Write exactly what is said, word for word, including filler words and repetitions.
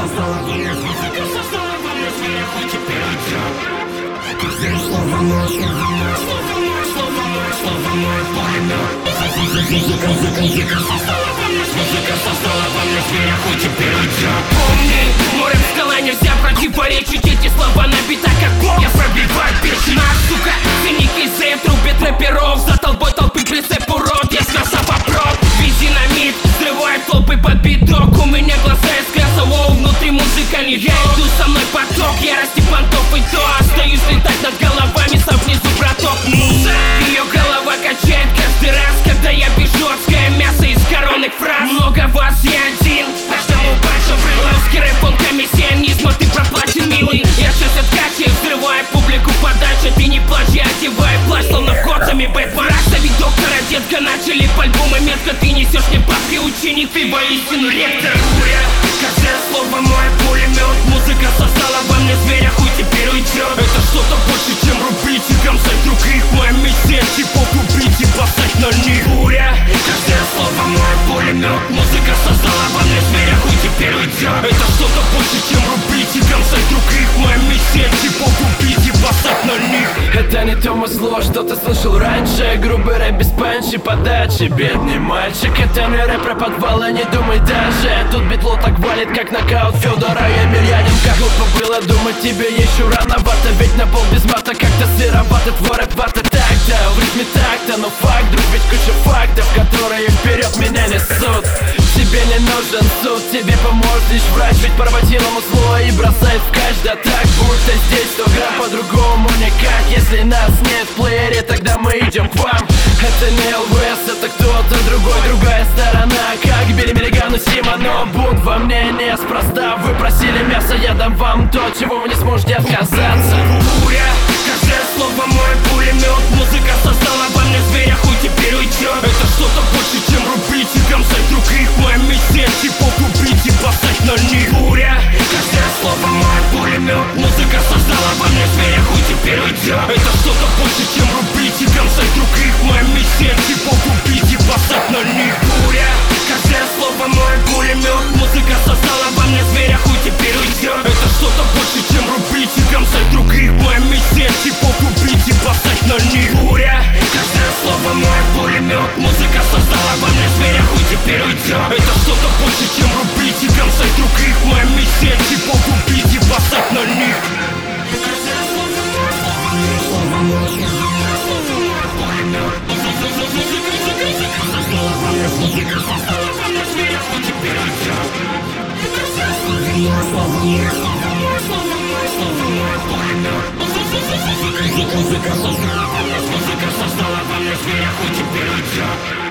создала во мне, музыка создала во мне зверя, хоть теперь идет. Каждое слово мое, слово мое, слово мое, слово мое, слово мое, пулемет. Музыка, музыка, музыка создала во мне, музыка создала во мне зверя, хоть теперь идет. Помни, море в скала нельзя противоречить, эти слова набита как бомб. Я пробиваю печень, наш, сука, циники зэм, трубит рэперов, за толпой толпы прицеп урод, я с носа попрот. Вези на мид, взрывает толпы под биток, у меня глаза из краса, воу, внутри музыка не я, иду со мной поток, ярости понтов и то, остаюсь летать над головами, сам внизу браток. Муза, ее голова качает каждый раз, когда я бежу, адское мясо из коронных фраз. Много вас, я один, каждому большой брыловский рэп, он комиссионизма, ты проплачен, милый. Я сейчас откачиваю, взрываю публику подальше, ты не плачь, я одеваю плащ, словно входцами Бэтмен. Раставить доктора, детка, начали по альбому метко, ты несешь мне бабки, ученик, ты воистину ректор. Буря, каждое слово мой пулемет, музыка создала во мне зверя, хуй теперь уйдет. Это что-то больше, чем рубить и комсать других, моя миссия, типов убить и поставить на них. Буря, каждое слово мой пулемет, музыка создала во мне зверя, хуй теперь уйдет. Это что-то больше, чем рубить и комсать других, моя миссия, типов убить и поставить на них. Это не то музло, что ты слышал раньше, грубый рэп без панчи, подачи, бедный мальчик. Это не рэп про подвалы, не думай даже. Тут битло так валит, как нокаут Федора Емельяненко. Как глупо было думать, тебе еще рановато, ведь на пол без мата как-то сыровато. Твой рэп вата так-то, в ритме так-то, но факт, друг, ведь куча фактов, которые вперед меня несут. Тебе не нужен суд, тебе поможет лишь врач, ведь порватилому зло и бросает в кач. Да так, будто здесь сто грамм, по-другому никак. Если нас нет в плеере, тогда мы идем к вам. Это не эл ви эс, это кто-то другой, другая сторона. Как Билли Миллиган и Сима, но бунт во мне неспроста. Вы просили мясо, я дам вам то, чего вы не сможете отказаться. Буря, каждое слово мой пулемет, музыка создала во мне зверя, хуй теперь уйдет. Это что-то больше, чем рубить и комсать других, моя миссия, типов убить и поставить на них. Буря, каждое слово мой пулемет, музыка создала во мне зверя, хуй теперь уйдет. Это что-то больше, чем рубить и комсать других, моя миссия, типов убить и поставить на них. Буря, каждое слово мой пулемет, музыка создала во мне зверя, хуй теперь уйдет. Это что-то больше, чем рубить и комсать других, моя миссия, типов убить и поставить на них. Буря, каждое слово мой пулемет, музыка создала во мне зверя, хуй теперь уйдет. Это что-то больше, чем рубить и комсать других, моя миссия, типов убить и поставить на них. Музыка создала во мне зверя, хоть теперь уйдет. Музыка создала во мне зверя, хоть теперь уйдет.